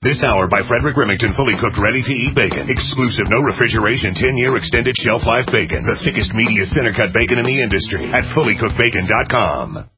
This hour by Frederick Remington, fully cooked, ready-to-eat bacon. Exclusive, no refrigeration, 10-year extended shelf life bacon. The thickest, meatiest, center-cut bacon in the industry at fullycookedbacon.com.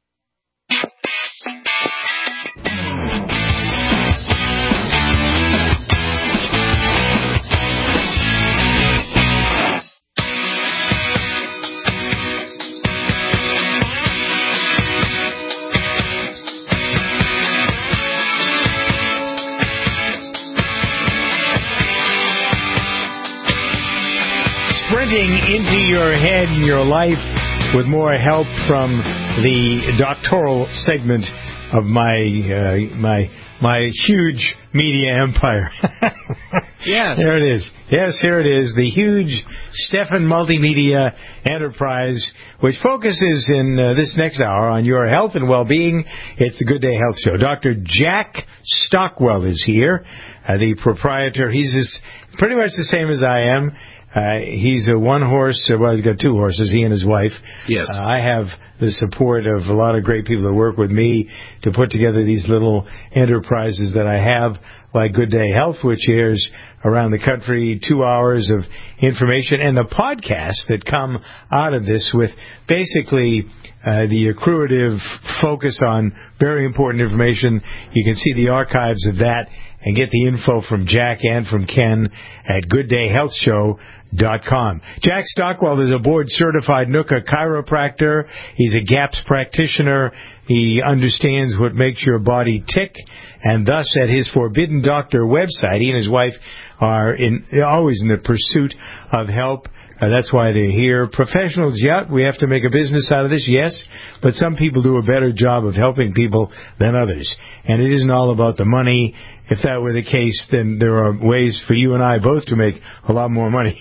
Sprinting into your head and your life with more help from the doctoral segment of my huge media empire. Yes. There it is. Yes, here it is. The huge Stefan Multimedia Enterprise, which focuses in this next hour on your health and well-being. It's the Good Day Health Show. Dr. Jack Stockwell is here, the proprietor. He's pretty much the same as I am. He's a one-horse, well, he's got two horses, he and his wife. Yes. I have the support of a lot of great people that work with me to put together these little enterprises that I have, like Good Day Health, which airs around the country, 2 hours of information, and the podcasts that come out of this with basically the accruative focus on very important information. You can see the archives of that and get the info from Jack and from Ken at gooddayhealthshow.com. Jack Stockwell is a board-certified NUCA chiropractor. He's a GAPS practitioner. He understands what makes your body tick, and thus at his Forbidden Doctor website, he and his wife are always in the pursuit of help. That's why they're here. Professionals, yeah, we have to make a business out of this, yes, but some people do a better job of helping people than others. And it isn't all about the money. If that were the case, then there are ways for you and I both to make a lot more money.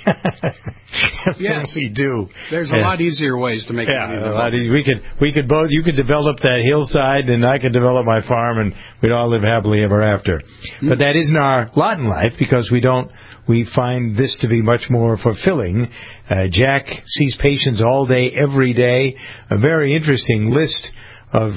Yes, we do. There's a lot easier ways to make money. A lot easier. We could both. You could develop that hillside, and I could develop my farm, and we'd all live happily ever after. Mm-hmm. But that isn't our lot in life because we find this to be much more fulfilling. Jack sees patients all day, every day. A very interesting list of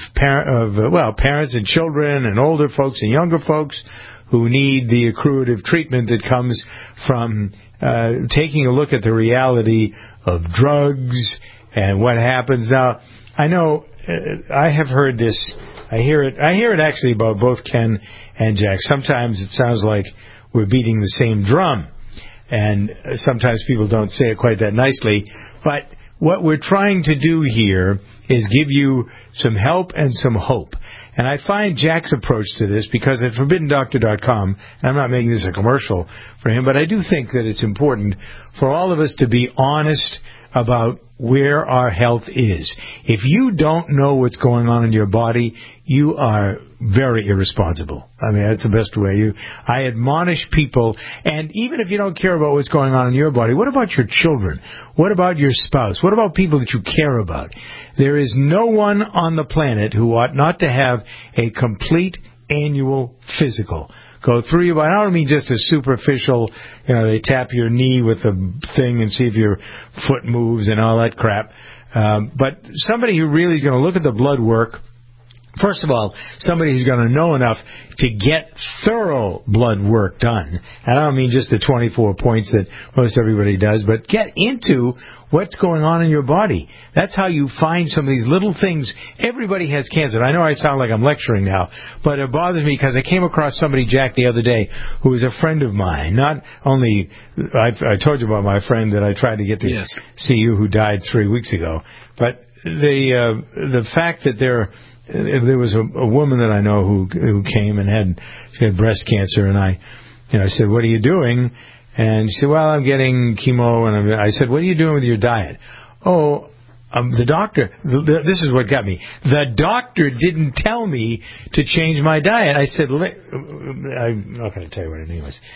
parents and children and older folks and younger folks who need the accruative treatment that comes from taking a look at the reality of drugs and what happens. Now, I know I have heard this. I hear it actually about both Ken and Jack. Sometimes it sounds like we're beating the same drum, and sometimes people don't say it quite that nicely. But what we're trying to do here is give you some help and some hope. And I find Jack's approach to this, because at ForbiddenDoctor.com, and I'm not making this a commercial for him, but I do think that it's important for all of us to be honest about where our health is. If you don't know what's going on in your body, you are very irresponsible. I mean, that's the best way. I admonish people, and even if you don't care about what's going on in your body, what about your children? What about your spouse? What about people that you care about? There is no one on the planet who ought not to have a complete annual physical. Go through your body. I don't mean just a superficial, they tap your knee with a thing and see if your foot moves and all that crap. But somebody who really is going to look at the blood work. First of all, somebody who's going to know enough to get thorough blood work done. And I don't mean just the 24 points that most everybody does, but get into what's going on in your body. That's how you find some of these little things. Everybody has cancer. I know I sound like I'm lecturing now, but it bothers me because I came across somebody, Jack, the other day who was a friend of mine. Not only, I told you about my friend that I tried to get to see you who died 3 weeks ago, but the fact that there was a woman that I know who came and she had breast cancer, and I said, "What are you doing?" And she said, "Well, I'm getting chemo." And I said, "What are you doing with your diet?" "Oh, the doctor." This is what got me. The doctor didn't tell me to change my diet. I said, "I'm not going to tell you what her name was."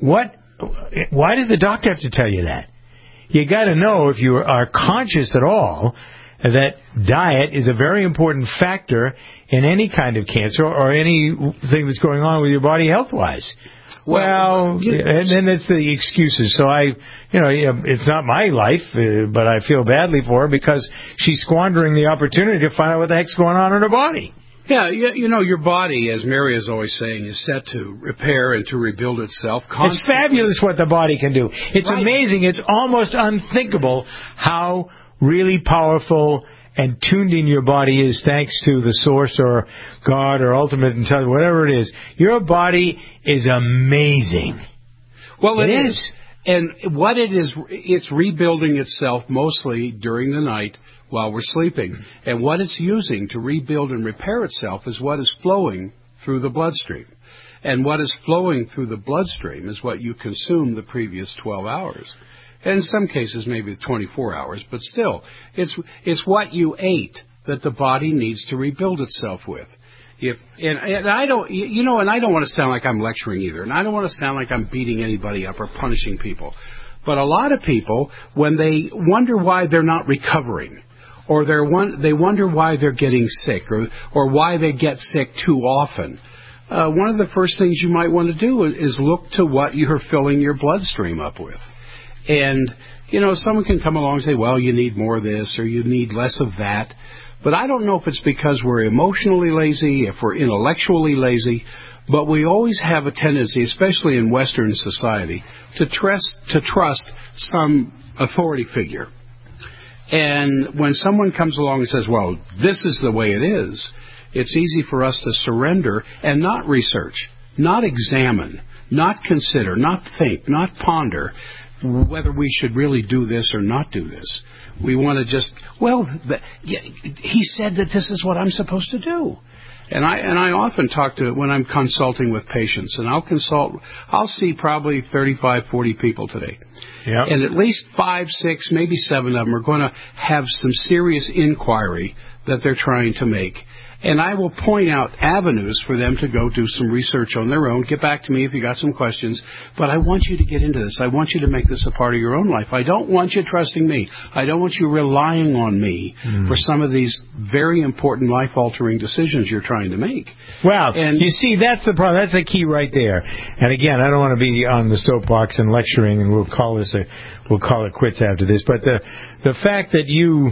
Why does the doctor have to tell you that? You got to know, if you are conscious at all, that diet is a very important factor in any kind of cancer or anything that's going on with your body health-wise. And then it's the excuses. So it's not my life, but I feel badly for her because she's squandering the opportunity to find out what the heck's going on in her body. Yeah, your body, as Mary is always saying, is set to repair and to rebuild itself constantly. It's fabulous what the body can do. It's right. amazing. It's almost unthinkable how really powerful and tuned in your body is, thanks to the source or God or ultimate intelligence, whatever it is. Your body is amazing. Well, it is. And what it is, it's rebuilding itself mostly during the night while we're sleeping. And what it's using to rebuild and repair itself is what is flowing through the bloodstream. And what is flowing through the bloodstream is what you consumed the previous 12 hours. And in some cases, maybe 24 hours. But still, it's what you ate that the body needs to rebuild itself with. And I don't want to sound like I'm lecturing either. And I don't want to sound like I'm beating anybody up or punishing people. But a lot of people, when they wonder why they're not recovering, or they wonder why they're getting sick, or why they get sick too often, one of the first things you might want to do is look to what you're filling your bloodstream up with. And, someone can come along and say, well, you need more of this or you need less of that. But I don't know if it's because we're emotionally lazy, if we're intellectually lazy, but we always have a tendency, especially in Western society, to trust some authority figure. And when someone comes along and says, well, this is the way it is, it's easy for us to surrender and not research, not examine, not consider, not think, not ponder whether we should really do this or not do this. We want to just, he said that this is what I'm supposed to do. And I often talk to, when I'm consulting with patients, and I'll see probably 35, 40 people today. Yep. And at least 5, 6, maybe 7 of them are going to have some serious inquiry that they're trying to make. And I will point out avenues for them to go do some research on their own. Get back to me if you got some questions. But I want you to get into this. I want you to make this a part of your own life. I don't want you trusting me. I don't want you relying on me for some of these very important life-altering decisions you're trying to make. Well, you see, that's the problem. That's the key right there. And again, I don't want to be on the soapbox and lecturing, and we'll call it quits after this. But the fact that you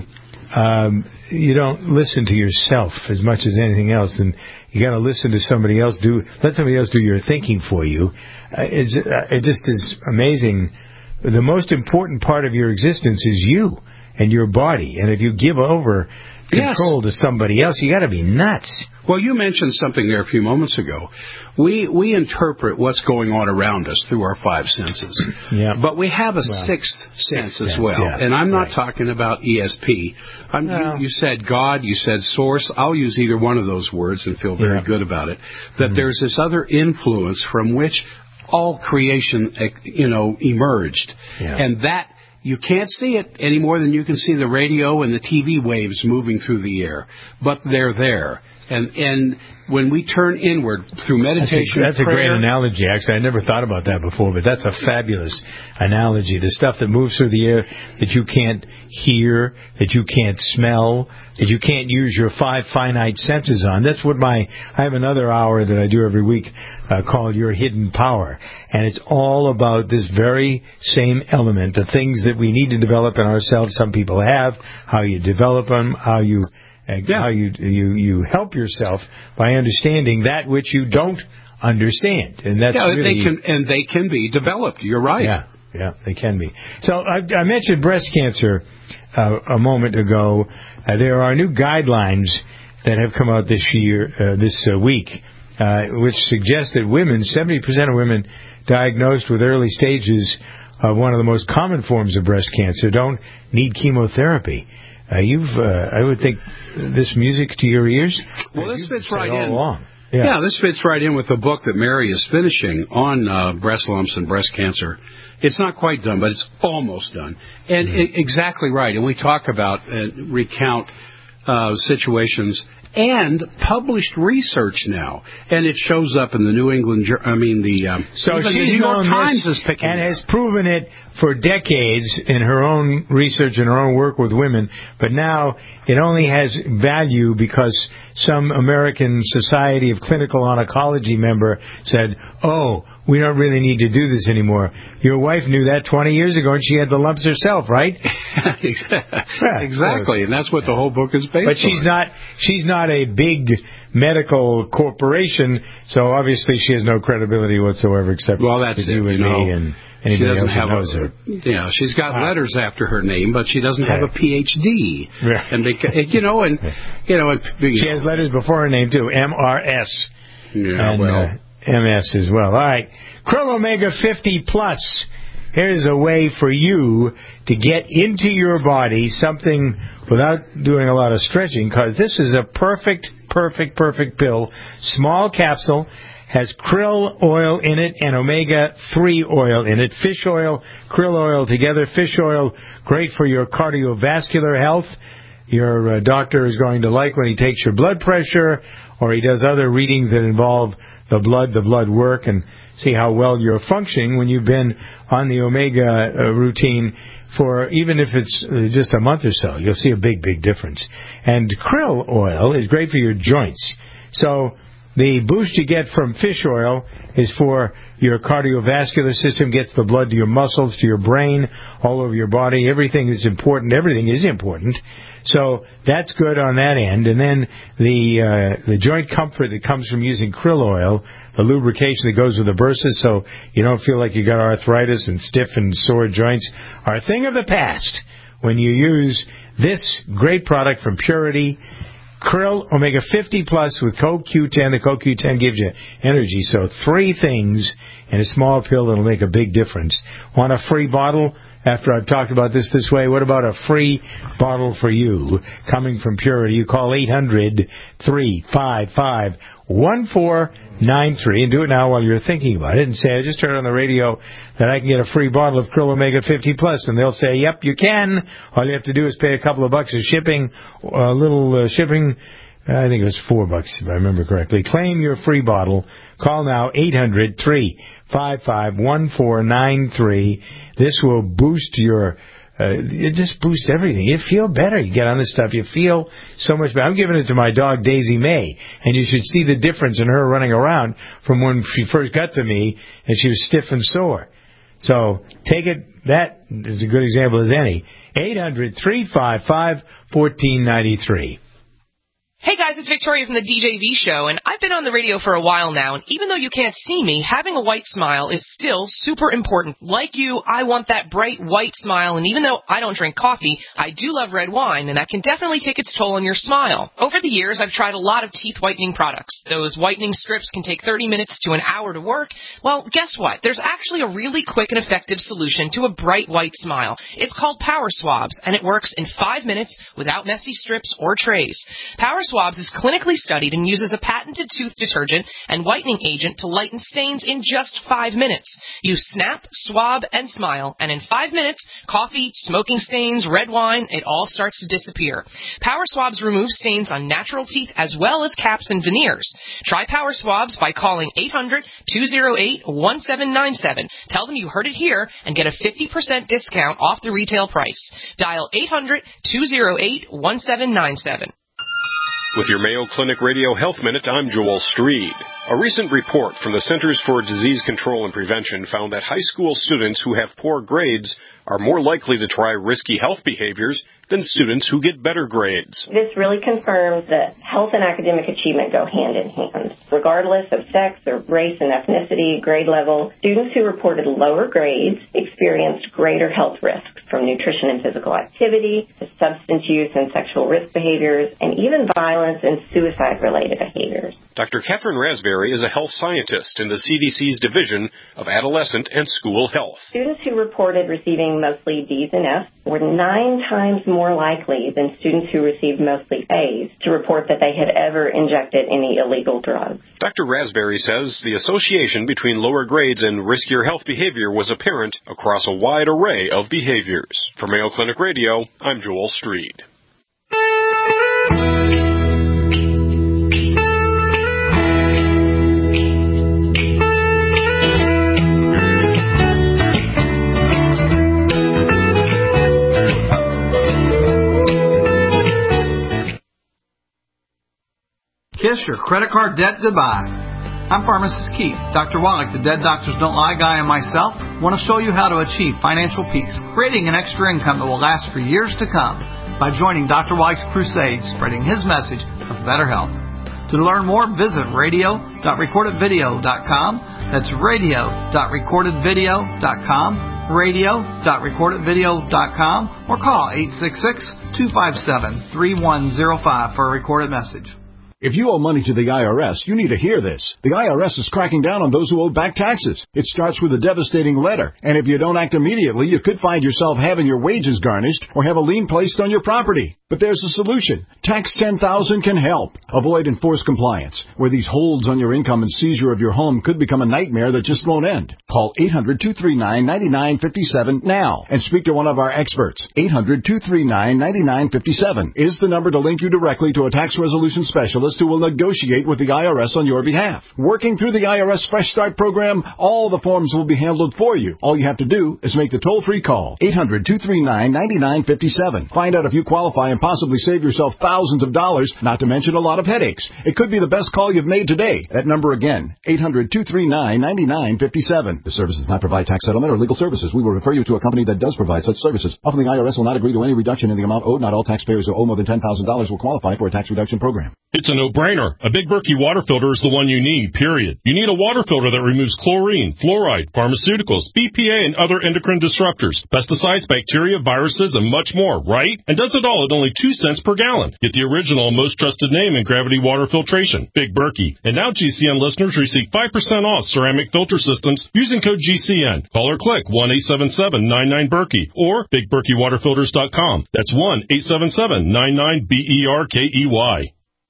don't listen to yourself as much as anything else, and you got to listen to somebody else. Let somebody else do your thinking for you. It just is amazing. The most important part of your existence is you and your body, and if you give over control to somebody else, you got to be nuts. Well, you mentioned something there a few moments ago. We interpret what's going on around us through our 5 senses. Yeah. But we have a sixth sense as well. Yeah. And I'm not talking about ESP. You said God, you said source. I'll use either one of those words and feel very good about it. That there's this other influence from which all creation, emerged. Yeah. And that you can't see it any more than you can see the radio and the TV waves moving through the air. But they're there. And when we turn inward through meditation, that's a great analogy. Actually, I never thought about that before, but that's a fabulous analogy. The stuff that moves through the air that you can't hear, that you can't smell, that you can't use your 5 finite senses on. That's what I have another hour that I do every week called Your Hidden Power. And it's all about this very same element, the things that we need to develop in ourselves. Some people have, how you develop them, how you help yourself by understanding that which you don't understand, and that's they can be developed. You're right. Yeah, they can be. So I mentioned breast cancer a moment ago. There are new guidelines that have come out this week, which suggest that 70% of women diagnosed with early stages of one of the most common forms of breast cancer don't need chemotherapy. I would think this music to your ears. Well, this fits right in. Along. Yeah, this fits right in with the book that Mary is finishing on breast lumps and breast cancer. It's not quite done, but it's almost done. And exactly right. And we talk about recount situations and published research now, and it shows up in the New England. So the New York Times is picking and has proven it for decades in her own research and her own work with women. But now it only has value because some American Society of Clinical Oncology member said, "Oh, we don't really need to do this anymore. Your wife knew that 20 years ago, and she had the lumps herself, right? Exactly, and that's what the whole book is based on. But she's not a big medical corporation, so obviously she has no credibility whatsoever except that's you and me and anybody else who knows her. Yeah, she's got letters after her name, but she doesn't have a PhD. Right. And she has letters before her name too, MRS. Yeah, and, MS as well. All right. Krill Omega 50 Plus. Here's a way for you to get into your body something without doing a lot of stretching, because this is a perfect pill. Small capsule, has krill oil in it and omega-3 oil in it. Fish oil, krill oil together. Fish oil, great for your cardiovascular health. Your doctor is going to like when he takes your blood pressure, or he does other readings that involve the blood work, and see how well you're functioning when you've been on the omega routine for, even if it's just a month or so. You'll see a big difference. And krill oil is great for your joints. So the boost you get from fish oil is for your cardiovascular system, gets the blood to your muscles, to your brain, all over your body. Everything is important. So that's good on that end. And then the joint comfort that comes from using krill oil, the lubrication that goes with the bursa, so you don't feel like you got arthritis and stiff and sore joints, are a thing of the past when you use this great product from Purity, Krill Omega 50 Plus with CoQ10. The CoQ10 gives you energy. So 3 things in a small pill that'll make a big difference. Want a free bottle? After I've talked about this way, what about a free bottle for you coming from Purity? You call 800-355-1493 and do it now while you're thinking about it, and say, I just heard on the radio that I can get a free bottle of Krill Omega 50 Plus, and they'll say, yep, you can. All you have to do is pay a couple of bucks of shipping, a little shipping. I think it was $4 if I remember correctly. Claim your free bottle. Call now, 800-355-1493. This will boost your, it just boosts everything. You feel better. You get on this stuff. You feel so much better. I'm giving it to my dog, Daisy May, and you should see the difference in her running around from when she first got to me and she was stiff and sore. So take it. That is a good example as any. 800-355-1493. Hey guys, it's Victoria from the DJV show, and I've been on the radio for a while now, and even though you can't see me, having a white smile is still super important. Like you, I want that bright white smile, and even though I don't drink coffee, I do love red wine, and that can definitely take its toll on your smile. Over the years, I've tried a lot of teeth whitening products. Those whitening strips can take 30 minutes to an hour to work. Well, guess what? There's actually a really quick and effective solution to a bright white smile. It's called Power Swabs, and it works in 5 minutes without messy strips or trays. Power Swabs is clinically studied and uses a patented tooth detergent and whitening agent to lighten stains in just 5 minutes. You snap, swab, and smile, and in 5 minutes, coffee, smoking stains, red wine, it all starts to disappear. Power Swabs remove stains on natural teeth as well as caps and veneers. Try Power Swabs by calling 800-208-1797. Tell them you heard it here and get a 50% discount off the retail price. Dial 800-208-1797. With your Mayo Clinic Radio Health Minute, I'm Joel Streed. A recent report from the Centers for Disease Control and Prevention found that high school students who have poor grades are more likely to try risky health behaviors than students who get better grades. This really confirms that health and academic achievement go hand in hand. Regardless of sex or race and ethnicity, grade level, students who reported lower grades experienced greater health risks, from nutrition and physical activity to substance use and sexual risk behaviors, and even violence and suicide-related behaviors. Dr. Catherine Raspberry is a health scientist in the CDC's Division of Adolescent and School Health. Students who reported receiving mostly D's and F's were 9 times more likely than students who received mostly A's to report that they had ever injected any illegal drugs. Dr. Raspberry says the association between lower grades and riskier health behavior was apparent across a wide array of behaviors. For Mayo Clinic Radio, I'm Joel Streed. Kiss your credit card debt goodbye. I'm Pharmacist Keith. Dr. Wallach, the Dead Doctors Don't Lie guy, and myself want to show you how to achieve financial peace, creating an extra income that will last for years to come by joining Dr. Wallach's crusade, spreading his message of better health. To learn more, visit radio.recordedvideo.com. That's radio.recordedvideo.com, radio.recordedvideo.com, or call 866-257-3105 for a recorded message. If you owe money to the IRS, you need to hear this. The IRS is cracking down on those who owe back taxes. It starts with a devastating letter, and if you don't act immediately, you could find yourself having your wages garnished or have a lien placed on your property. But there's a solution. Tax 10,000 can help. Avoid enforced compliance, where these holds on your income and seizure of your home could become a nightmare that just won't end. Call 800-239-9957 now and speak to one of our experts. 800-239-9957 is the number to link you directly to a tax resolution specialist who will negotiate with the IRS on your behalf. Working through the IRS Fresh Start program, all the forms will be handled for you. All you have to do is make the toll-free call. 800-239-9957. Find out if you qualify and possibly save yourself thousands of dollars, not to mention a lot of headaches. It could be the best call you've made today. That number again, 800-239-9957. The service does not provide tax settlement or legal services. We will refer you to a company that does provide such services. Often the IRS will not agree to any reduction in the amount owed. Not all taxpayers who owe more than $10,000 will qualify for a tax reduction program. It's a no-brainer. A Big Berkey water filter is the one you need, period. You need a water filter that removes chlorine, fluoride, pharmaceuticals, BPA, and other endocrine disruptors, pesticides, bacteria, viruses, and much more, right? And does it all at only 2 cents per gallon. Get the original and most trusted name in gravity water filtration, Big Berkey. And now GCN listeners receive 5% off ceramic filter systems using code GCN. Call or click 1-877-99-BERKEY or BigBerkeyWaterFilters.com. That's 1-877-99-BERKEY.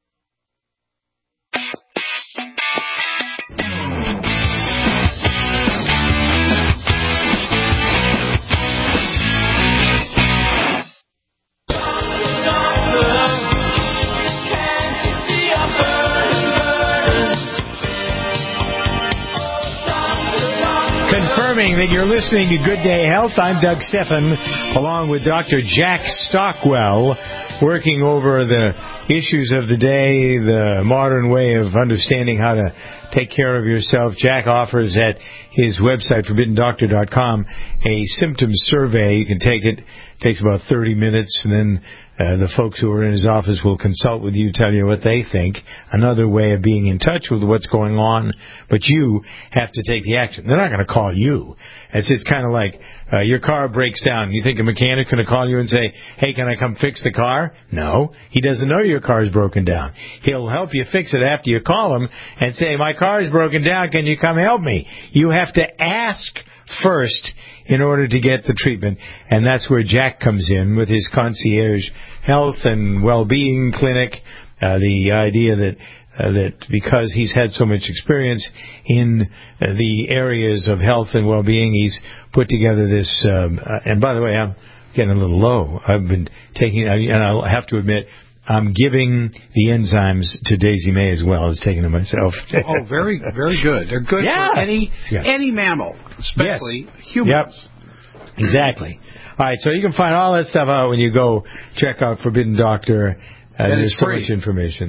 That you're listening to Good Day Health. I'm Doug Steffen, along with Dr. Jack Stockwell, working over the issues of the day, the modern way of understanding how to take care of yourself. Jack offers at his website, ForbiddenDoctor.com, a symptoms survey. You can take it. It takes about 30 minutes, and then the folks who are in his office will consult with you, tell you what they think. Another way of being in touch with what's going on, but you have to take the action. They're not going to call you. It's kind of like your car breaks down. You think a mechanic's going to call you and say, hey, can I come fix the car? No. He doesn't know your car's broken down. He'll help you fix it after you call him and say, my car's broken down. Can you come help me? You have to ask first in order to get the treatment, and that's where Jack comes in with his concierge health and well-being clinic. The idea that because he's had so much experience in the areas of health and well-being, he's put together this. And by the way, I'm getting a little low. I've been taking, and I'll have to admit, I'm giving the enzymes to Daisy May as well as taking them myself. Oh, very, very good. They're good for any mammal, especially humans. Yep. Exactly. All right, so you can find all that stuff out when you go check out Forbidden Doctor. There's so much information.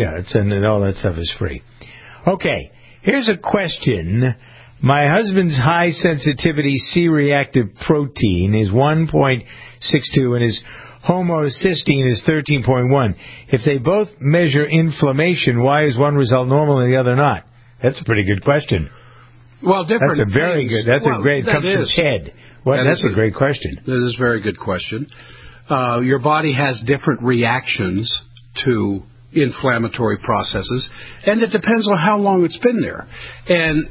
And all that stuff is free. Okay, here's a question. My husband's high sensitivity C-reactive protein is 1.62 and his homocysteine is 13.1. If they both measure inflammation, why is one result normal and the other not? That's a pretty good question. Well, different. That's a very good. That's a great. Comes from Ted. Well, that's a great question. That is a very good question. Your body has different reactions to inflammatory processes, and it depends on how long it's been there. And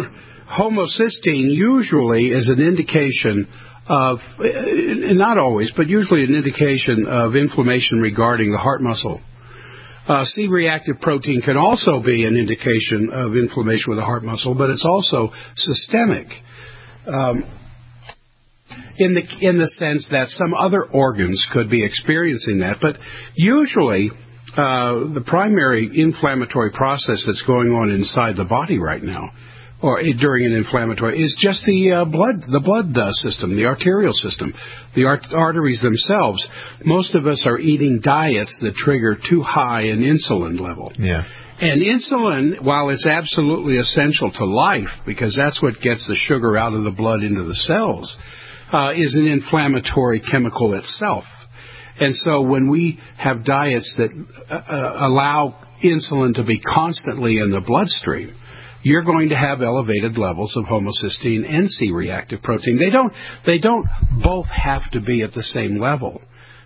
homocysteine usually is an indication of, not always, but usually an indication of inflammation regarding the heart muscle. C-reactive protein can also be an indication of inflammation with the heart muscle, but it's also systemic. In the sense that some other organs could be experiencing that. But usually, the primary inflammatory process that's going on inside the body right now, or during an inflammatory, is just the blood system, the arterial system, the arteries themselves. Most of us are eating diets that trigger too high an insulin level. Yeah. And insulin, while it's absolutely essential to life, because that's what gets the sugar out of the blood into the cells, is an inflammatory chemical itself. And so when we have diets that allow insulin to be constantly in the bloodstream, you're going to have elevated levels of homocysteine and C-reactive protein. They don't both have to be at the same level.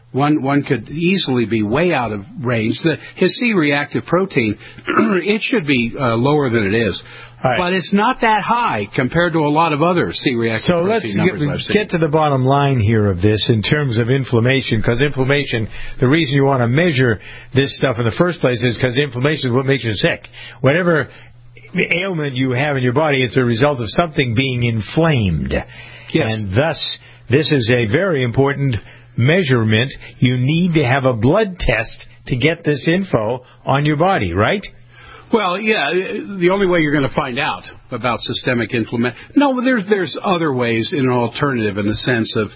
One could easily be way out of range. His C-reactive protein, it should be lower than it is. Right. But it's not that high compared to a lot of other C-reactive protein numbers I've seen. So let's get to the bottom line here of this in terms of inflammation, because inflammation, the reason you want to measure this stuff in the first place is because inflammation is what makes you sick. Whatever ailment you have in your body, it's a result of something being inflamed. Yes. And thus, this is a very important measurement. You need to have a blood test to get this info on your body, right? Well, yeah, the only way you're going to find out about systemic inflammation... No, there's other ways in an alternative in the sense of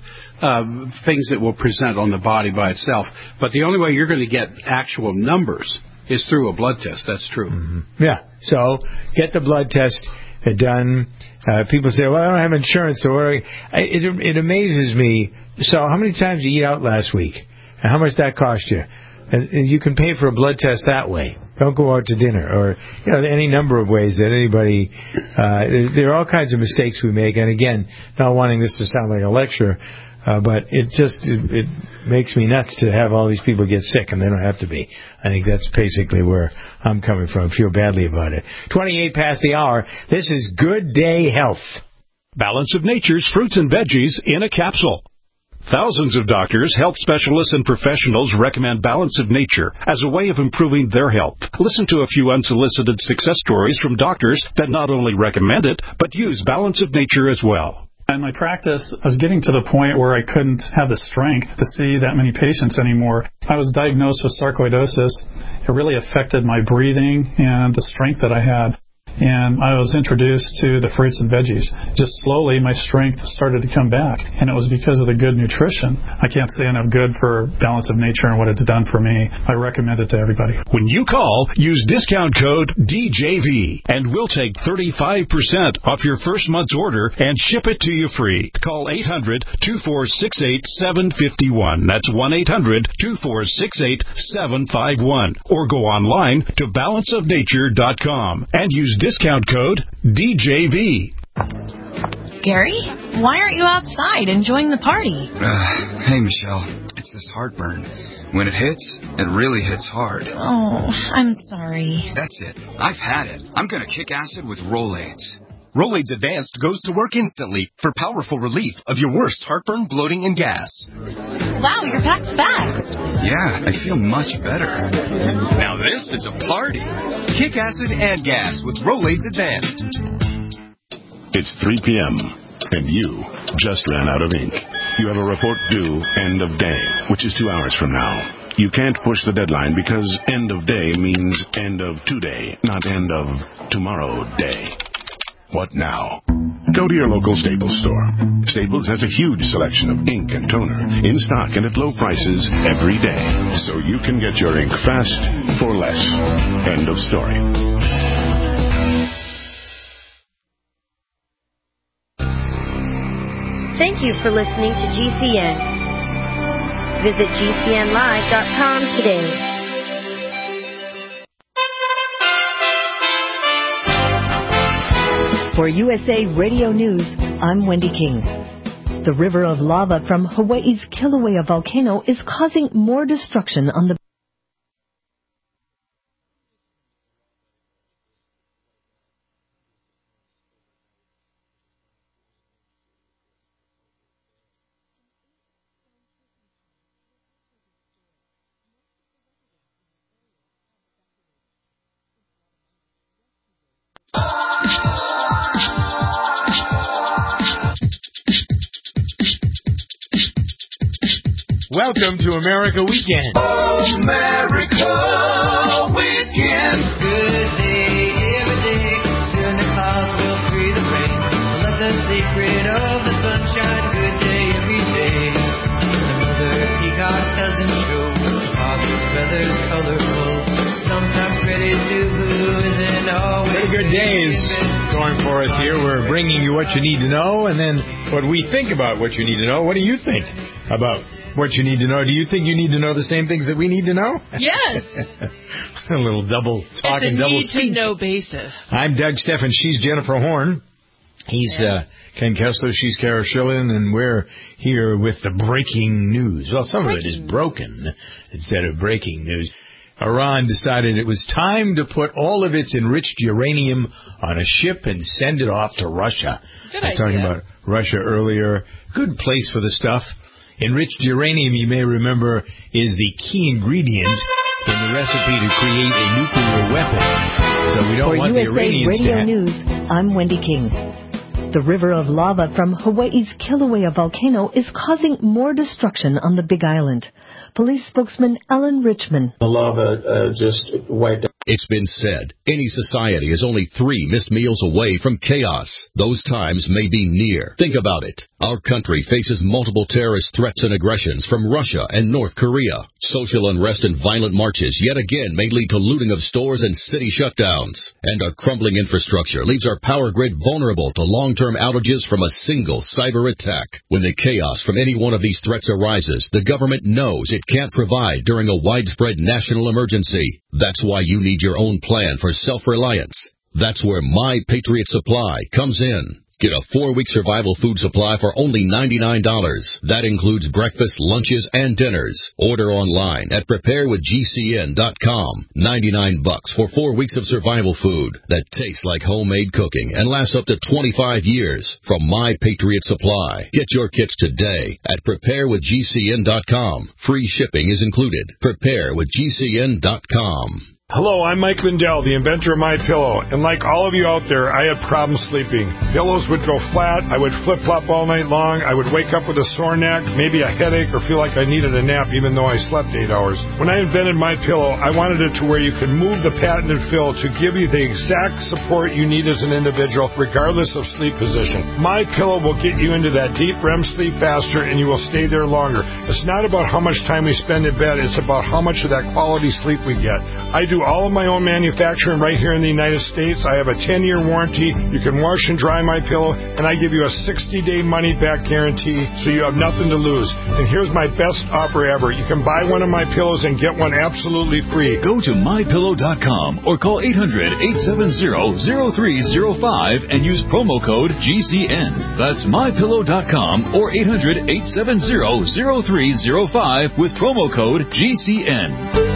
things that will present on the body by itself. But the only way you're going to get actual numbers is through a blood test. That's true. Mm-hmm. Yeah, so get the blood test done. People say, well, I don't have insurance. So it amazes me. So how many times did you eat out last week? And how much that cost you? And you can pay for a blood test that way. Don't go out to dinner, or any number of ways that anybody. There are all kinds of mistakes we make, and again, not wanting this to sound like a lecture, but it makes me nuts to have all these people get sick, and they don't have to be. I think that's basically where I'm coming from. I feel badly about it. 28 past the hour. This is Good Day Health. Balance of Nature's fruits and veggies in a capsule. Thousands of doctors, health specialists, and professionals recommend Balance of Nature as a way of improving their health. Listen to a few unsolicited success stories from doctors that not only recommend it, but use Balance of Nature as well. In my practice, I was getting to the point where I couldn't have the strength to see that many patients anymore. I was diagnosed with sarcoidosis. It really affected my breathing and the strength that I had. And I was introduced to the fruits and veggies. Just slowly, my strength started to come back, and it was because of the good nutrition. I can't say enough good for Balance of Nature and what it's done for me. I recommend it to everybody. When you call, use discount code DJV, and we'll take 35% off your first month's order and ship it to you free. Call 800-2468-751. That's 1-800-2468-751. Or go online to balanceofnature.com and use discount code DJV. Gary, why aren't you outside enjoying the party? Hey, Michelle. It's this heartburn. When it hits, it really hits hard. Oh, I'm sorry. That's it. I've had it. I'm going to kick acid with Rolaids. Rolaids Advanced goes to work instantly for powerful relief of your worst heartburn, bloating, and gas. Wow, you're packed fast. Yeah, I feel much better. Now this is a party. Kick acid and gas with Rolaids Advanced. It's 3 p.m., and you just ran out of ink. You have a report due end of day, which is 2 hours from now. You can't push the deadline because end of day means end of today, not end of tomorrow day. What now? Go to your local Staples store. Staples has a huge selection of ink and toner in stock and at low prices every day, so you can get your ink fast for less. End of story. Thank you for listening to GCN. Visit GCNlive.com today. For USA Radio News, I'm Wendy King. The river of lava from Hawaii's Kilauea volcano is causing more destruction on the Welcome to America Weekend. America Weekend. Good day, every day. Soon the clouds will free the rain. Let the secret of the sunshine. Good day, every day. The mother peacock doesn't show. The father's feathers colorful. Sometimes ready to good days going for us here. We're bringing you what you need to know, and then what we think about what you need to know. What do you think about what you need to know? Do you think you need to know the same things that we need to know? Yes. A little double talk and double speak. It's a need-to-know basis. I'm Doug Steffen. She's Jennifer Horn. He's Ken Kessler. She's Kara Schillen, and we're here with the breaking news. Well, some of it is broken instead of breaking news. Iran decided it was time to put all of its enriched uranium on a ship and send it off to Russia. Good I was talking about Russia earlier. Good place for the stuff. Enriched uranium, you may remember, is the key ingredient in the recipe to create a nuclear weapon. So we don't want the Iranians Radio to have... News, I'm Wendy King. The river of lava from Hawaii's Kilauea volcano is causing more destruction on the Big Island. Police spokesman Alan Richman. The lava just wiped out. It's been said, any society is only 3 missed meals away from chaos. Those times may be near. Think about it. Our country faces multiple terrorist threats and aggressions from Russia and North Korea. Social unrest and violent marches yet again may lead to looting of stores and city shutdowns. And our crumbling infrastructure leaves our power grid vulnerable to long-term outages from a single cyber attack. When the chaos from any one of these threats arises, the government knows it can't provide during a widespread national emergency. That's why you need your own plan for self-reliance. That's where My Patriot Supply comes in. Get a 4-week survival food supply for only $99. That includes breakfast, lunches, and dinners. Order online at preparewithgcn.com. $99 for 4 weeks of survival food that tastes like homemade cooking and lasts up to 25 years from My Patriot Supply. Get your kits today at preparewithgcn.com. Free shipping is included. Preparewithgcn.com. Hello, I'm Mike Lindell, the inventor of MyPillow, and like all of you out there, I had problems sleeping. Pillows would go flat, I would flip-flop all night long, I would wake up with a sore neck, maybe a headache, or feel like I needed a nap even though I slept 8 hours. When I invented MyPillow, I wanted it to where you can move the patented fill to give you the exact support you need as an individual, regardless of sleep position. MyPillow will get you into that deep REM sleep faster, and you will stay there longer. It's not about how much time we spend in bed, it's about how much of that quality sleep we get. I do all of my own manufacturing right here in the United States. I have a 10-year warranty. You can wash and dry my pillow, and I give you a 60-day money-back guarantee, so you have nothing to lose. And here's my best offer ever. You can buy one of my pillows and get one absolutely free. Go to MyPillow.com or call 800-870-0305 and use promo code GCN. That's MyPillow.com or 800-870-0305 with promo code GCN.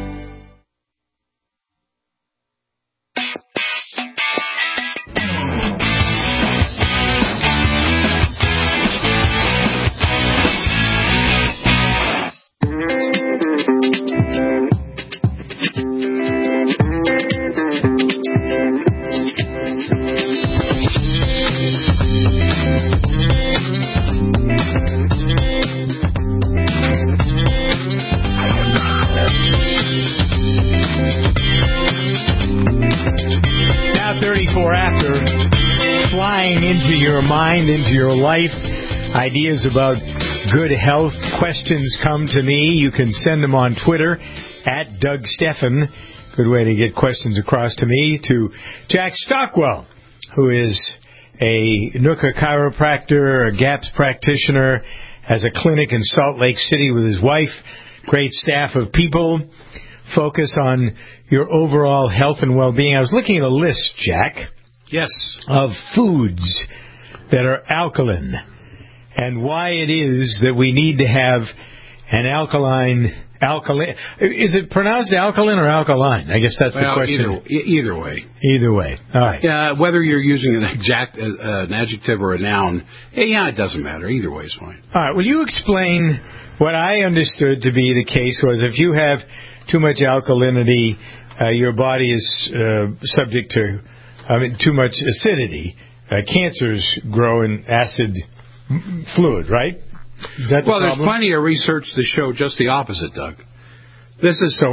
Into your life, ideas about good health, questions come to me. You can send them on Twitter at Doug Steffen. Good way to get questions across to me. To Jack Stockwell, who is a NUCA chiropractor, a GAPS practitioner, has a clinic in Salt Lake City with his wife. Great staff of people. Focus on your overall health and well-being. I was looking at a list, Jack. Yes. Of foods that are alkaline, and why it is that we need to have an alkaline. Is it pronounced alkaline or alkaline? I guess that's the question. Either way. Either way. All right. Yeah, whether you're using an adjective or a noun, it doesn't matter. Either way is fine. All right. Will you explain what I understood to be the case was if you have too much alkalinity, your body is subject to too much acidity. Cancers grow in acid fluid, right? Is that the problem? There's plenty of research to show just the opposite, Doug. It's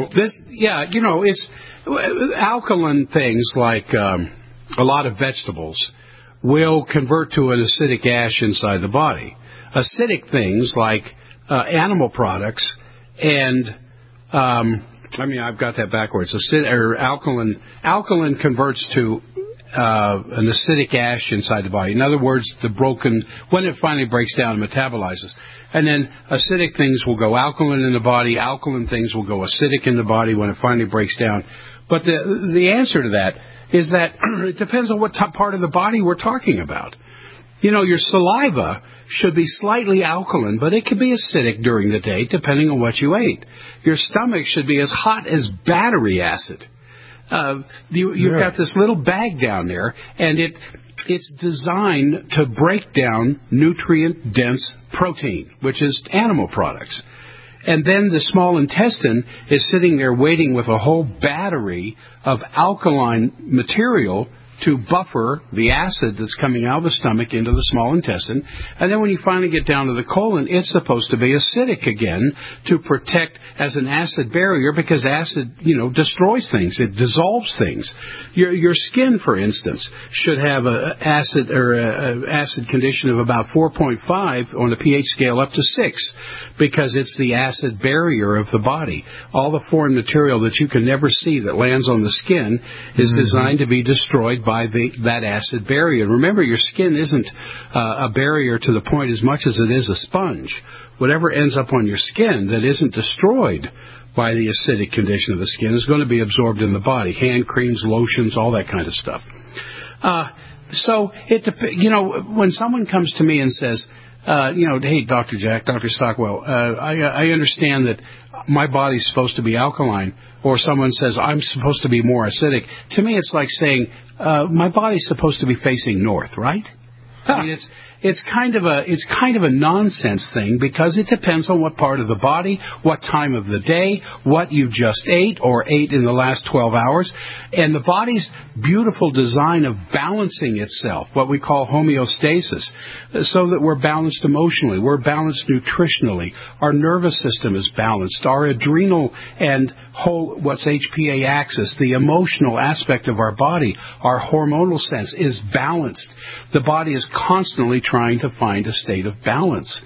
alkaline things like a lot of vegetables will convert to an acidic ash inside the body. Acidic things like animal products and I mean, I've got that backwards. Alkaline converts to an acidic ash inside the body. In other words, when it finally breaks down and metabolizes. And then acidic things will go alkaline in the body. Alkaline things will go acidic in the body when it finally breaks down. But the answer to that is that it depends on what part of the body we're talking about. You know, your saliva should be slightly alkaline, but it can be acidic during the day depending on what you ate. Your stomach should be as hot as battery acid. You've got this little bag down there, and it's designed to break down nutrient-dense protein, which is animal products. And then the small intestine is sitting there waiting with a whole battery of alkaline material to buffer the acid that's coming out of the stomach into the small intestine. And then when you finally get down to the colon, it's supposed to be acidic again to protect as an acid barrier, because acid, destroys things. It dissolves things. Your skin, for instance, should have a acid condition of about 4.5 on the pH scale up to 6, because it's the acid barrier of the body. All the foreign material that you can never see that lands on the skin is designed to be destroyed by that acid barrier. And remember, your skin isn't a barrier to the point as much as it is a sponge. Whatever ends up on your skin that isn't destroyed by the acidic condition of the skin is going to be absorbed in the body. Hand creams, lotions, all that kind of stuff. So, when someone comes to me and says, hey, Dr. Jack, Dr. Stockwell, I understand that my body's supposed to be alkaline, or someone says I'm supposed to be more acidic. To me, it's like saying my body's supposed to be facing north, right? I mean, it's kind of a nonsense thing, because it depends on what part of the body, what time of the day, what you just ate or ate in the last 12 hours, and the body's beautiful design of balancing itself, what we call homeostasis, so that we're balanced emotionally, we're balanced nutritionally, our nervous system is balanced, our adrenal and what's HPA axis, the emotional aspect of our body, our hormonal sense is balanced. The body is constantly trying to find a state of balance.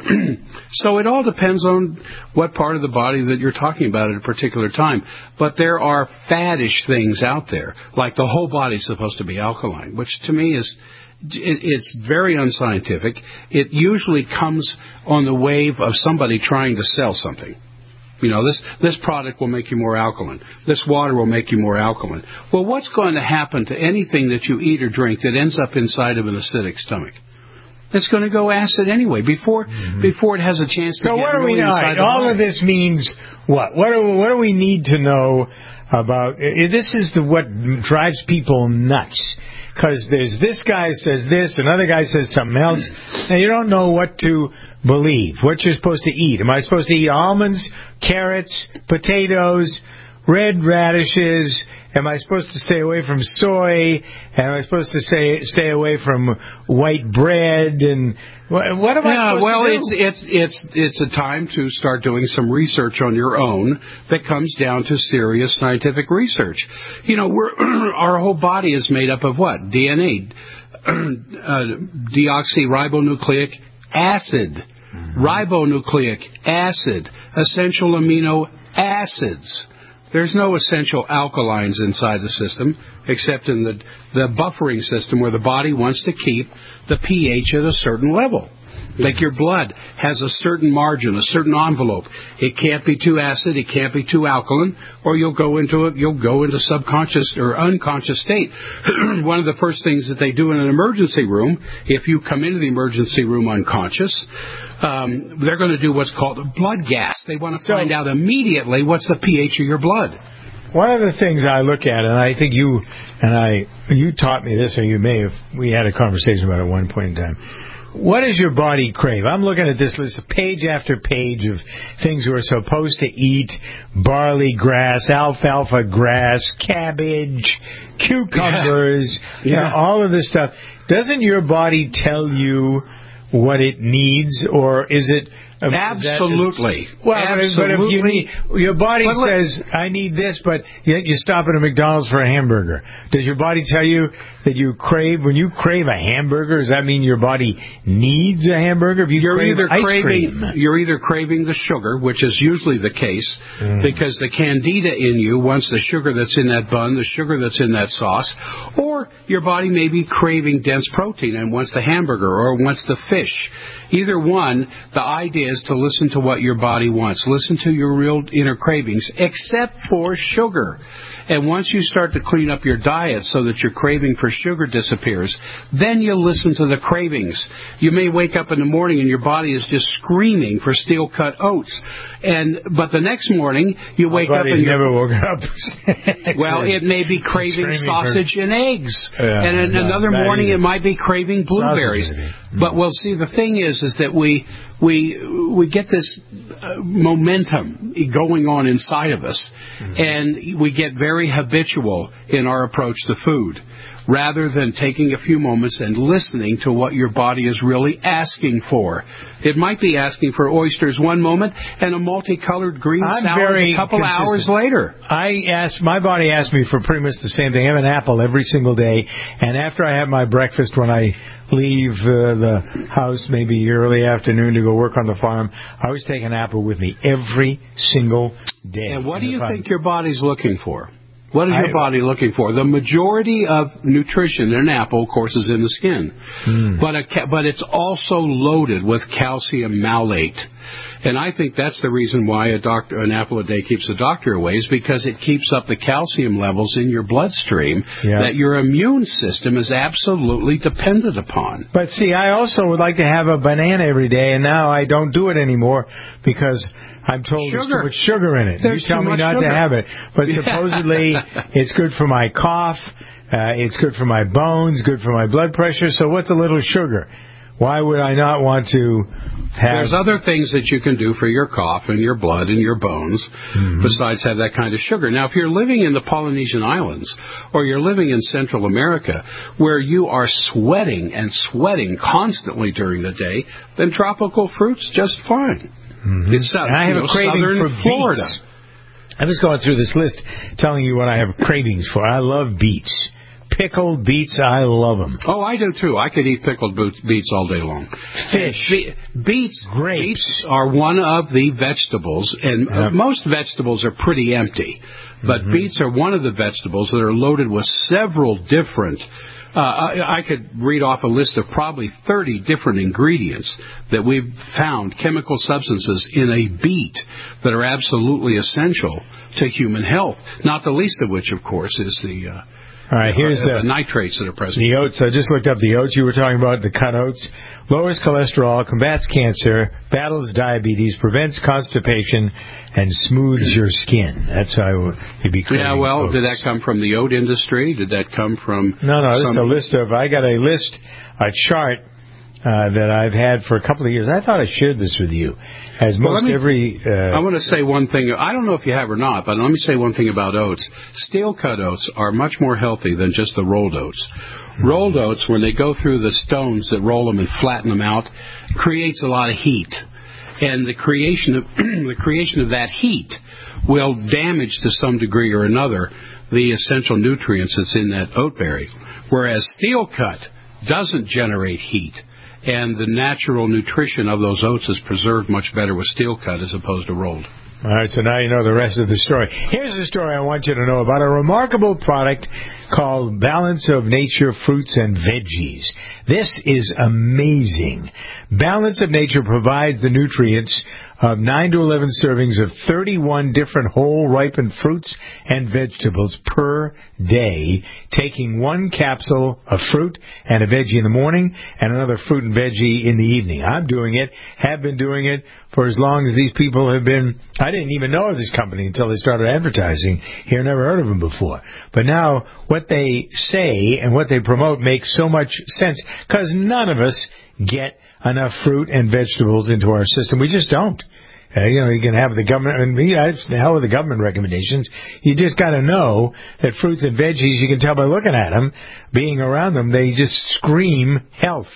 So it all depends on what part of the body that you're talking about at a particular time. But there are faddish things out there, like the whole body's supposed to be alkaline, which to me it's very unscientific. It usually comes on the wave of somebody trying to sell something. This product will make you more alkaline. This water will make you more alkaline. Well, what's going to happen to anything that you eat or drink that ends up inside of an acidic stomach? It's going to go acid anyway before it has a chance to get really inside the body. All of this means what? What do we need to know about? This is what drives people nuts. Because there's this guy says this, another guy says something else, and you don't know what to believe, what you're supposed to eat. Am I supposed to eat almonds, carrots, potatoes, red radishes? Am I supposed to stay away from soy? Am I supposed to stay away from white bread? And what am I supposed to do? It's a time to start doing some research on your own that comes down to serious scientific research. Our whole body is made up of what? DNA, deoxyribonucleic acid, ribonucleic acid, essential amino acids. There's no essential alkalines inside the system, except in the buffering system where the body wants to keep the pH at a certain level. Like your blood has a certain margin, a certain envelope. It can't be too acid, it can't be too alkaline, or you'll go into subconscious or unconscious state. One of the first things that they do in an emergency room, if you come into the emergency room unconscious, they're going to do what's called a blood gas. They want to find out immediately what's the pH of your blood. One of the things I look at, and I think you taught me this, or we had a conversation about it at one point in time. What does your body crave? I'm looking at this list, page after page of things we're supposed to eat: barley grass, alfalfa grass, cabbage, cucumbers, all of this stuff. Doesn't your body tell you what it needs, or is it Absolutely. But if you need, your body says, I need this, but yet you stop at a McDonald's for a hamburger. Does your body tell you that you crave, when you crave a hamburger, does that mean your body needs a hamburger? If you're either craving the sugar, which is usually the case, because the candida in you wants the sugar that's in that bun, the sugar that's in that sauce, or your body may be craving dense protein and wants the hamburger or wants the fish. Either one, the idea is to listen to what your body wants. Listen to your real inner cravings, except for sugar. And once you start to clean up your diet so that your craving for sugar disappears, then you listen to the cravings. You may wake up in the morning and your body is just screaming for steel-cut oats. But the next morning, you wake up and never woken up. Well, it may be craving sausage and eggs. And another morning, it might be craving blueberries. But, well, see, the thing is that we get this momentum going on inside of us, and we get very habitual in our approach to food, rather than taking a few moments and listening to what your body is really asking for. It might be asking for oysters one moment and a multicolored green salad a couple hours later. My body asks me for pretty much the same thing. I have an apple every single day, and after I have my breakfast, when I leave the house maybe early afternoon to go work on the farm, I always take an apple with me every single day. And what do you think your body's looking for? What is your body looking for? The majority of nutrition in an apple, of course, is in the skin. But it's also loaded with calcium malate. And I think that's the reason why an apple a day keeps the doctor away, is because it keeps up the calcium levels in your bloodstream that your immune system is absolutely dependent upon. But see, I also would like to have a banana every day, and now I don't do it anymore because I'm told there's too much sugar in it. You tell me not to have it. But supposedly it's good for my cough, it's good for my bones, good for my blood pressure, so what's a little sugar? Why would I not want to have... There's other things that you can do for your cough and your blood and your bones besides have that kind of sugar. Now, if you're living in the Polynesian Islands or you're living in Central America where you are sweating and sweating constantly during the day, then tropical fruit's just fine. I have a craving for Florida. Beets. I was going through this list telling you what I have cravings for. I love beets. Pickled beets, I love them. Oh, I do too. I could eat pickled beets all day long. Fish. Beets. Grapes. Beets are one of the vegetables, and most vegetables are pretty empty. But beets are one of the vegetables that are loaded with several different... I could read off a list of probably 30 different ingredients that we've found, chemical substances in a beet that are absolutely essential to human health. Not the least of which, of course, is the... All right, here's the nitrates that are present. The oats. I just looked up the oats. You were talking about the cut oats. Lowers cholesterol, combats cancer, battles diabetes, prevents constipation, and smooths your skin. That's how you'd be craving oats. Did that come from the oat industry? Did that come from... No, this is a list of... I got a chart that I've had for a couple of years. I thought I shared this with you. I want to say one thing. I don't know if you have or not, but let me say one thing about oats. Steel-cut oats are much more healthy than just the rolled oats. Rolled oats, when they go through the stones that roll them and flatten them out, creates a lot of heat. And the creation of that heat will damage to some degree or another the essential nutrients that's in that oat berry. Whereas steel-cut doesn't generate heat. And the natural nutrition of those oats is preserved much better with steel cut as opposed to rolled. All right, so now you know the rest of the story. Here's the story I want you to know about, a remarkable product called Balance of Nature Fruits and Veggies. This is amazing. Balance of Nature provides the nutrients of 9 to 11 servings of 31 different whole ripened fruits and vegetables per day, taking one capsule of fruit and a veggie in the morning and another fruit and veggie in the evening. I'm doing it, have been doing it for as long as these people have been. I didn't even know of this company until they started advertising here. Never heard of them before. But now what they say and what they promote makes so much sense, because none of us get enough fruit and vegetables into our system. We just don't. You can have the government, and the hell with the government recommendations. You just got to know that fruits and veggies, you can tell by looking at them, being around them, they just scream health.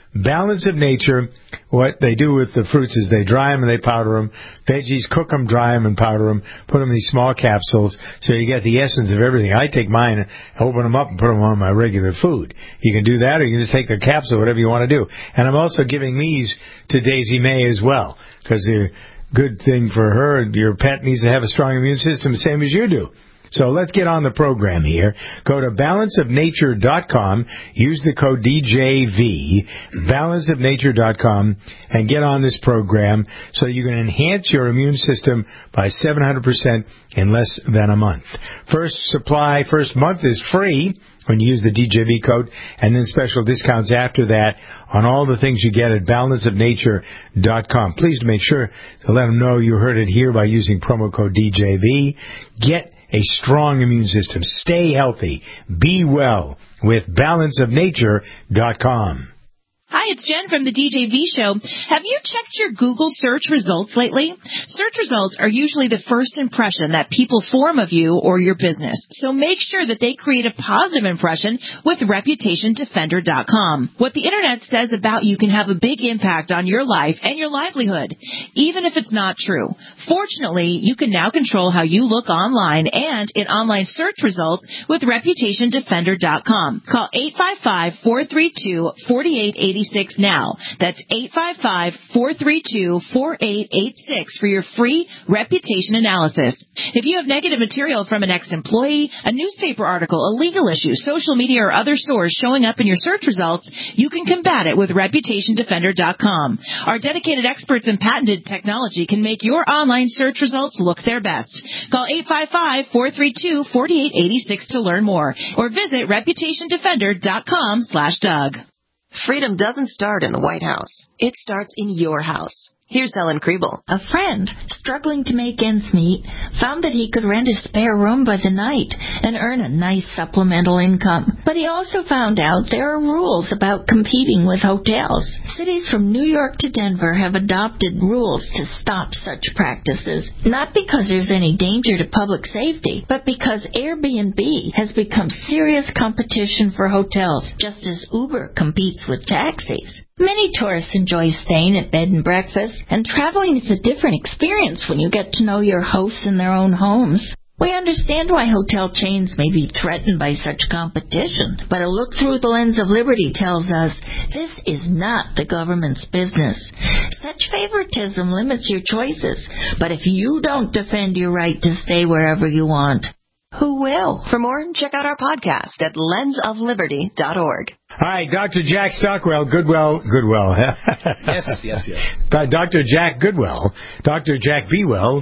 Balance of Nature, what they do with the fruits is they dry them and they powder them. Veggies, cook them, dry them, and powder them. Put them in these small capsules so you get the essence of everything. I take mine, open them up, and put them on my regular food. You can do that, or you can just take the capsule, whatever you want to do. And I'm also giving these to Daisy May as well, because they're a good thing for her. Your pet needs to have a strong immune system, the same as you do. So let's get on the program here. Go to balanceofnature.com, use the code DJV, balanceofnature.com, and get on this program so you can enhance your immune system by 700% in less than a month. First month is free when you use the DJV code, and then special discounts after that on all the things you get at balanceofnature.com. Please make sure to let them know you heard it here by using promo code DJV. Get a strong immune system. Stay healthy. Be well with balanceofnature.com. Hi, it's Jen from the DJV Show. Have you checked your Google search results lately? Search results are usually the first impression that people form of you or your business. So make sure that they create a positive impression with ReputationDefender.com. What the Internet says about you can have a big impact on your life and your livelihood, even if it's not true. Fortunately, you can now control how you look online and in online search results with ReputationDefender.com. Call 855-432-4886 now. That's 855-432-4886 for your free reputation analysis. If you have negative material from an ex-employee, a newspaper article, a legal issue, social media, or other source showing up in your search results, you can combat it with ReputationDefender.com. Our dedicated experts in patented technology can make your online search results look their best. Call 855-432-4886 to learn more, or visit ReputationDefender.com/Doug. Freedom doesn't start in the White House. It starts in your house. Here's Ellen Kriebel. A friend, struggling to make ends meet, found that he could rent a spare room by the night and earn a nice supplemental income. But he also found out there are rules about competing with hotels. Cities from New York to Denver have adopted rules to stop such practices, not because there's any danger to public safety, but because Airbnb has become serious competition for hotels, just as Uber competes with taxis. Many tourists enjoy staying at bed and breakfast, and traveling is a different experience when you get to know your hosts in their own homes. We understand why hotel chains may be threatened by such competition, but a look through the lens of liberty tells us this is not the government's business. Such favoritism limits your choices, but if you don't defend your right to stay wherever you want, who will? For more, check out our podcast at lensofliberty.org. Hi, Dr. Jack Stockwell, Goodwell. Yes. Dr. Jack Goodwell, Dr. Jack Be Well,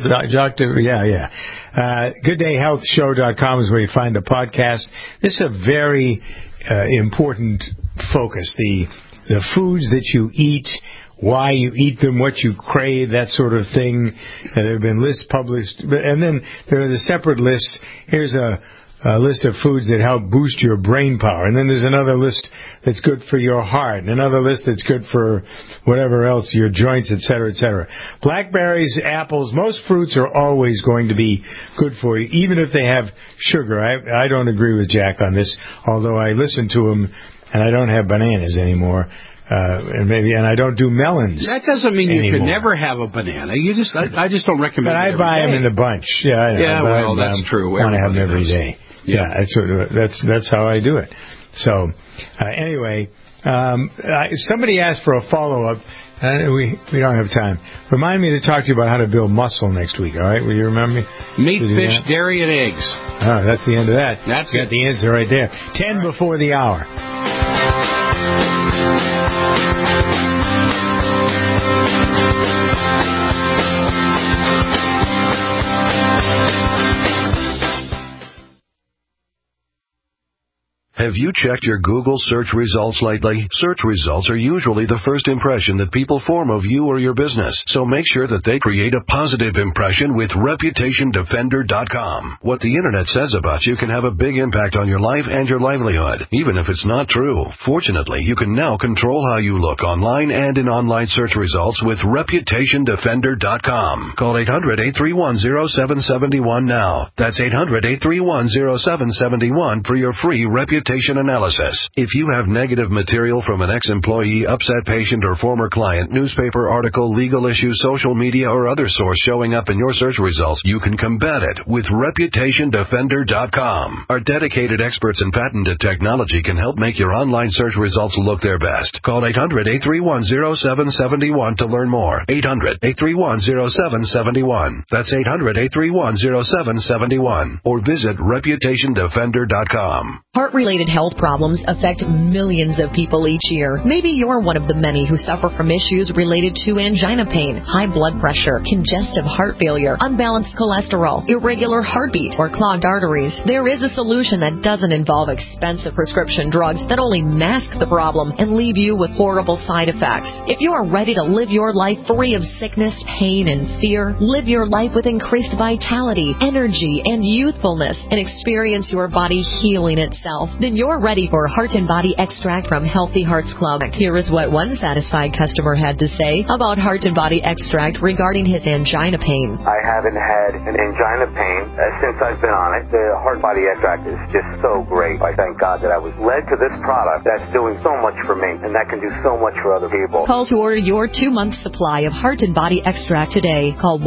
GoodDayHealthShow.com is where you find the podcast. This is a very important focus, the foods that you eat, why you eat them, what you crave, that sort of thing. There have been lists published, and then there are the separate lists. Here's a list of foods that help boost your brain power. And then there's another list that's good for your heart, and another list that's good for whatever else, your joints, etc., etc. Blackberries, apples, most fruits are always going to be good for you, even if they have sugar. I don't agree with Jack on this, although I listen to him, and I don't have bananas anymore. And I don't do melons. That doesn't mean you anymore. can never have a banana. I just don't recommend. But it I buy them in the bunch. Yeah, I know. Yeah, well, that's true. I want to have them every day. Yeah, that's how I do it. So anyway, somebody asked for a follow-up. We don't have time. Remind me to talk to you about how to build muscle next week. All right? Will you remember me? Meat, fish, dairy, and eggs. Oh, that's the end of that. That's got the answer right there. 10 before the hour. Have you checked your Google search results lately? Search results are usually the first impression that people form of you or your business, so make sure that they create a positive impression with ReputationDefender.com. What the Internet says about you can have a big impact on your life and your livelihood, even if it's not true. Fortunately, you can now control how you look online and in online search results with ReputationDefender.com. Call 800-831-0771 now. That's 800-831-0771 for your free Reputation Reputation Analysis. If you have negative material from an ex-employee, upset patient, or former client, newspaper article, legal issue, social media, or other source showing up in your search results, you can combat it with ReputationDefender.com. Our dedicated experts in patented technology can help make your online search results look their best. Call 800-831-0771 to learn more. 800-831-0771. That's 800-831-0771. Or visit ReputationDefender.com. Heart-related health problems affect millions of people each year. Maybe you're one of the many who suffer from issues related to angina pain, high blood pressure, congestive heart failure, unbalanced cholesterol, irregular heartbeat, or clogged arteries. There is a solution that doesn't involve expensive prescription drugs that only mask the problem and leave you with horrible side effects. If you are ready to live your life free of sickness, pain, and fear, live your life with increased vitality, energy, and youthfulness, and experience your body healing itself, then you're ready for Heart and Body Extract from Healthy Hearts Club. Here is what one satisfied customer had to say about Heart and Body Extract regarding his angina pain. I haven't had an angina pain since I've been on it. The Heart Body Extract is just so great. I thank God that I was led to this product that's doing so much for me, and that can do so much for other people. Call to order your 2-month supply of Heart and Body Extract today. Call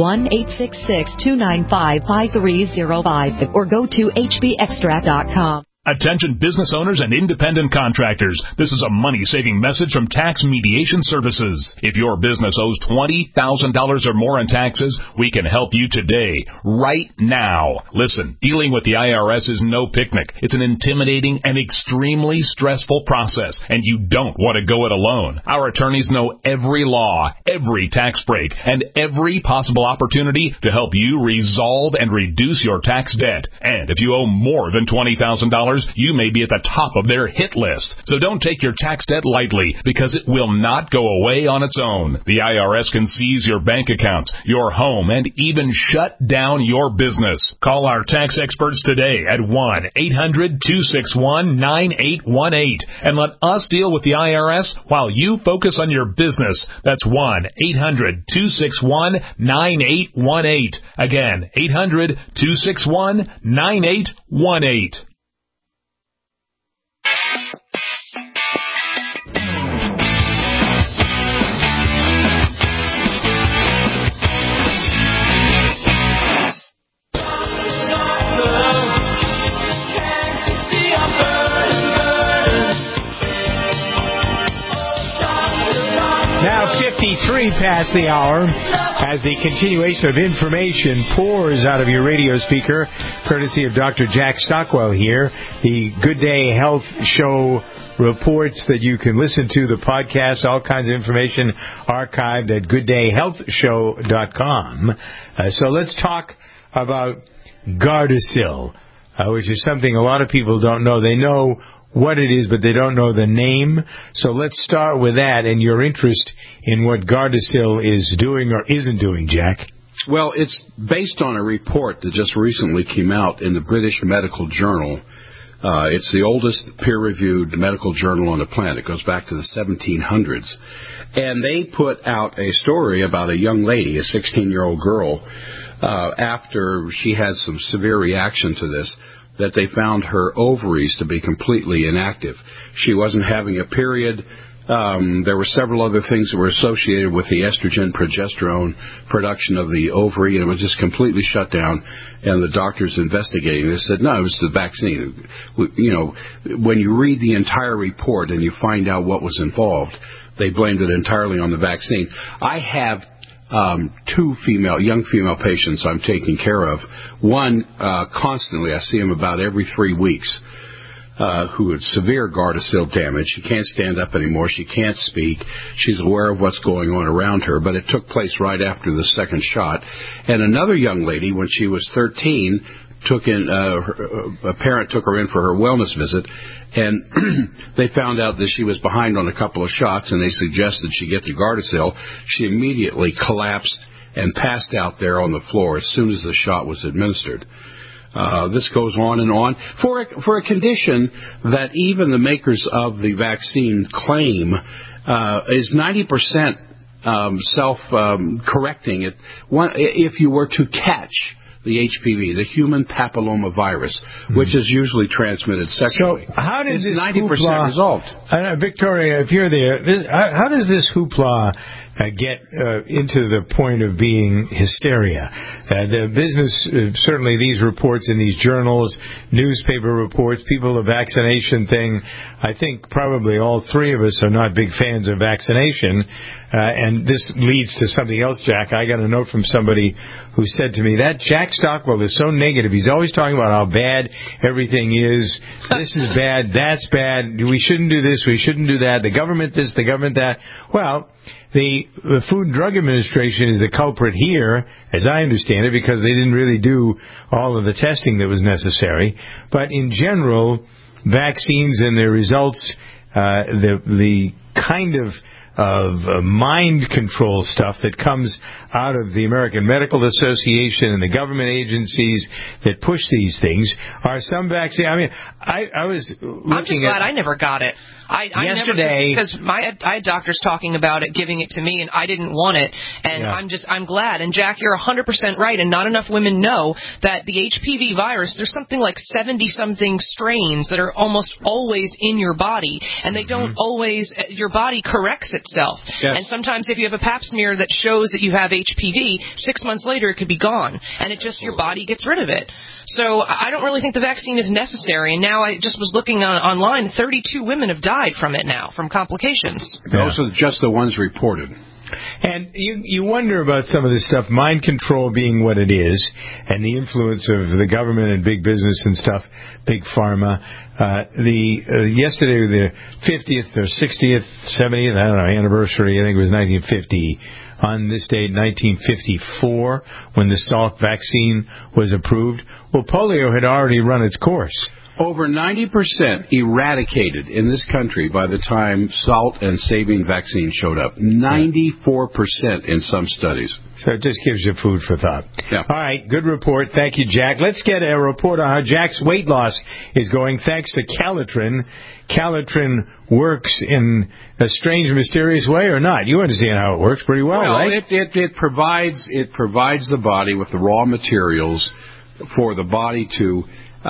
1-866-295-5305 or go to hbextract.com. Attention business owners and independent contractors. This is a money-saving message from Tax Mediation Services. If your business owes $20,000 or more in taxes, we can help you today, right now. Listen, dealing with the IRS is no picnic. It's an intimidating and extremely stressful process, and you don't want to go it alone. Our attorneys know every law, every tax break, and every possible opportunity to help you resolve and reduce your tax debt. And if you owe more than $20,000, you may be at the top of their hit list. So don't take your tax debt lightly, because it will not go away on its own. The IRS can seize your bank accounts, your home, and even shut down your business. Call our tax experts today at 1-800-261-9818 and let us deal with the IRS while you focus on your business. That's 1-800-261-9818. Again, 800-261-9818. Now 53 past the hour as the continuation of information pours out of your radio speaker, courtesy of Dr. Jack Stockwell here. The Good Day Health Show reports that you can listen to, the podcast, all kinds of information archived at gooddayhealthshow.com. So let's talk about Gardasil, which is something a lot of people don't know. They know what it is, but they don't know the name. So let's start with that and your interest in what Gardasil is doing or isn't doing, Jack. Well, it's based on a report that just recently came out in the British Medical Journal. It's the oldest peer-reviewed medical journal on the planet. It goes back to the 1700s. And they put out a story about a young lady, a 16-year-old girl, after she had some severe reaction to this, that they found her ovaries to be completely inactive. She wasn't having a period. There were several other things that were associated with the estrogen, progesterone production of the ovary, and it was just completely shut down. And the doctors investigating this said, no, it was the vaccine. You know, when you read the entire report and you find out what was involved, they blamed it entirely on the vaccine. I have two young female patients I'm taking care of. One, constantly, I see him about every 3 weeks, who had severe Gardasil damage. She can't stand up anymore. She can't speak. She's aware of what's going on around her, but it took place right after the second shot. And another young lady, when she was 13, a parent took her in for her wellness visit, and they found out that she was behind on a couple of shots, and they suggested she get the Gardasil. She immediately collapsed and passed out there on the floor as soon as the shot was administered. This goes on and on for a condition that even the makers of the vaccine claim is 90% self-correcting. If you were to catch the HPV, the human papillomavirus, which is usually transmitted sexually. So how does this 90% hoopla, result? Victoria, if you're there, how does this hoopla get into the point of being hysteria? The business, certainly these reports in these journals, newspaper reports, people, the vaccination thing, I think probably all three of us are not big fans of vaccination. And this leads to something else, Jack. I got a note from somebody who said to me, that Jack Stockwell is so negative. He's always talking about how bad everything is. This is bad. That's bad. We shouldn't do this. We shouldn't do that. The government this, the government that. Well, the Food and Drug Administration is the culprit here, as I understand it, because they didn't really do all of the testing that was necessary. But in general, vaccines and their results, the kind of mind control stuff that comes out of the American Medical Association and the government agencies that push these things are some vaccine. I mean, I was looking I'm just glad I never got it. Yesterday, because I had doctors talking about it, giving it to me, and I didn't want it. And I'm glad. And Jack, you're 100% right. And not enough women know that the HPV virus, there's something like 70-something strains that are almost always in your body, and they don't always. Your body corrects itself. Yes. And sometimes if you have a Pap smear that shows that you have HPV, 6 months later it could be gone, and it just your body gets rid of it. So I don't really think the vaccine is necessary. And now I just was looking online, 32 women have died from it now, from complications. Those are just the ones reported. And you wonder about some of this stuff, mind control being what it is, and the influence of the government and big business and stuff, big pharma. Yesterday, the 50th or 60th, 70th, I don't know, anniversary, I think it was 1950. On this date, 1954, when the Salk vaccine was approved, well, polio had already run its course. Over 90% eradicated in this country by the time Salt and Sabin vaccine showed up. 94% in some studies. So it just gives you food for thought. Yeah. All right, good report. Thank you, Jack. Let's get a report on how Jack's weight loss is going thanks to Calitrin. Calitrin works in a strange, mysterious way or not? You understand how it works pretty well, right? It provides the body with the raw materials for the body to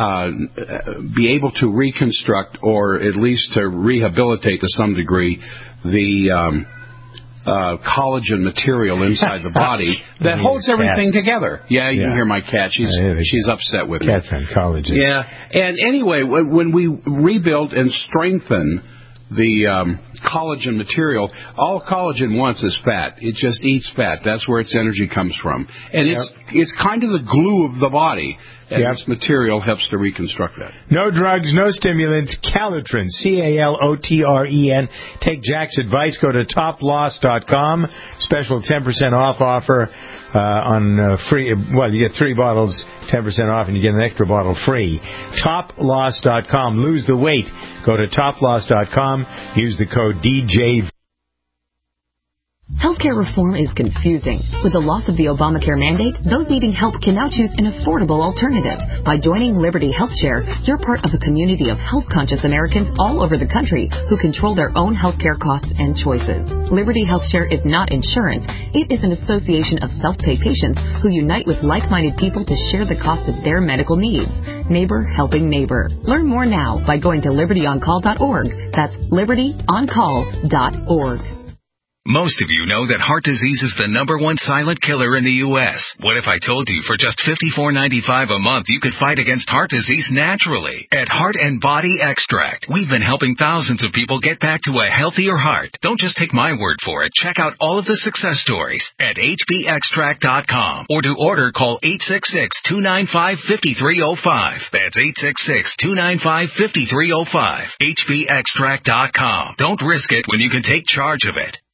be able to reconstruct, or at least to rehabilitate to some degree, the collagen material inside the body that holds everything together. Yeah, you can hear my cat. She's upset with me. Cat's on collagen. Yeah, and anyway, when we rebuild and strengthen the collagen material, all collagen wants is fat. It just eats fat. That's where its energy comes from. And it's kind of the glue of the body. And this material helps to reconstruct that. No drugs, no stimulants. Calitrin, Calotren. Take Jack's advice. Go to toploss.com. Special 10% off offer on free. Well, you get 3 bottles, 10% off, and you get an extra bottle free. Toploss.com. Lose the weight. Go to toploss.com. Use the code DJ. Healthcare reform is confusing. With the loss of the Obamacare mandate, those needing help can now choose an affordable alternative. By joining Liberty HealthShare, you're part of a community of health-conscious Americans all over the country who control their own healthcare costs and choices. Liberty HealthShare is not insurance. It is an association of self-pay patients who unite with like-minded people to share the cost of their medical needs. Neighbor helping neighbor. Learn more now by going to libertyoncall.org. That's libertyoncall.org. Most of you know that heart disease is the #1 silent killer in the U.S. What if I told you for just $54.95 a month you could fight against heart disease naturally? At Heart and Body Extract, we've been helping thousands of people get back to a healthier heart. Don't just take my word for it. Check out all of the success stories at hbextract.com. Or to order, call 866-295-5305. That's 866-295-5305. hbextract.com. Don't risk it when you can take charge of it.